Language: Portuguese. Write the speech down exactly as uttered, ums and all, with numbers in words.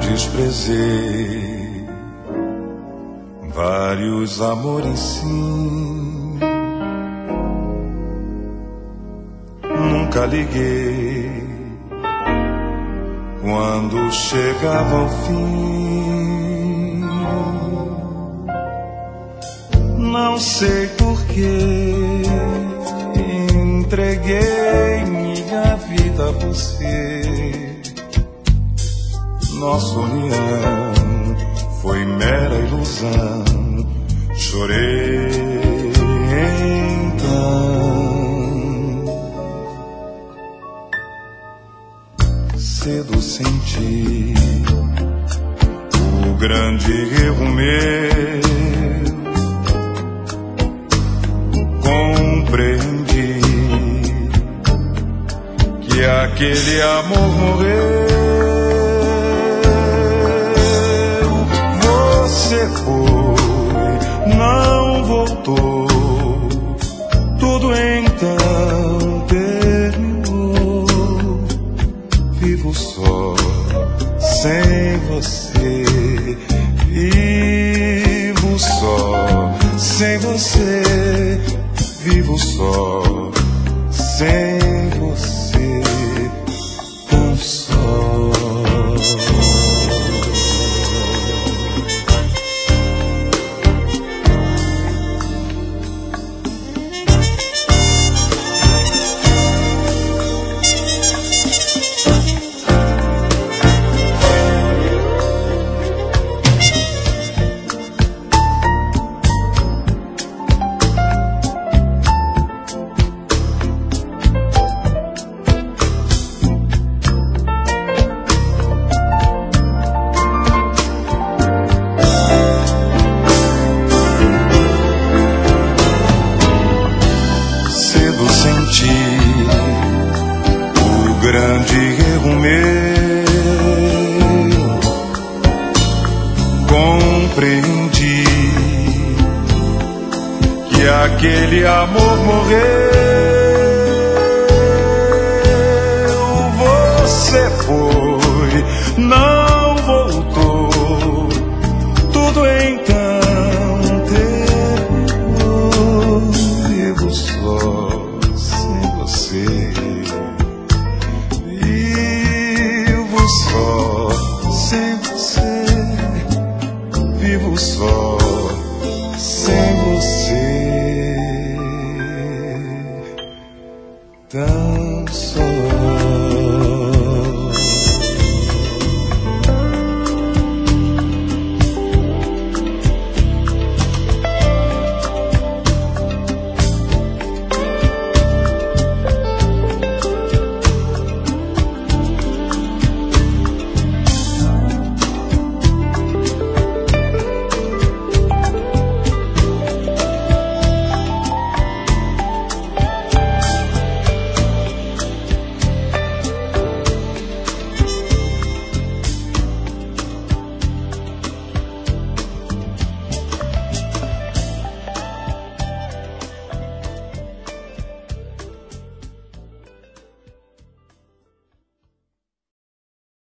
desprezei vários amores, sim. Nunca liguei quando chegava ao fim. Não sei porquê entreguei minha vida a você. Nossa união foi mera ilusão. Chorei então. Cedo senti o grande erro meu. Compreendi que aquele amor morreu. Você foi, não voltou, tudo então terminou. Vivo só, sem você. Vivo só, sem você. Vivo só, sem você. Tão só. O grande erro meu, compreendi que aquele amor morreu. Você foi, não voltou, tudo então terminou. Vivo só, vivo só, sem você. Vivo só, sem você. Tão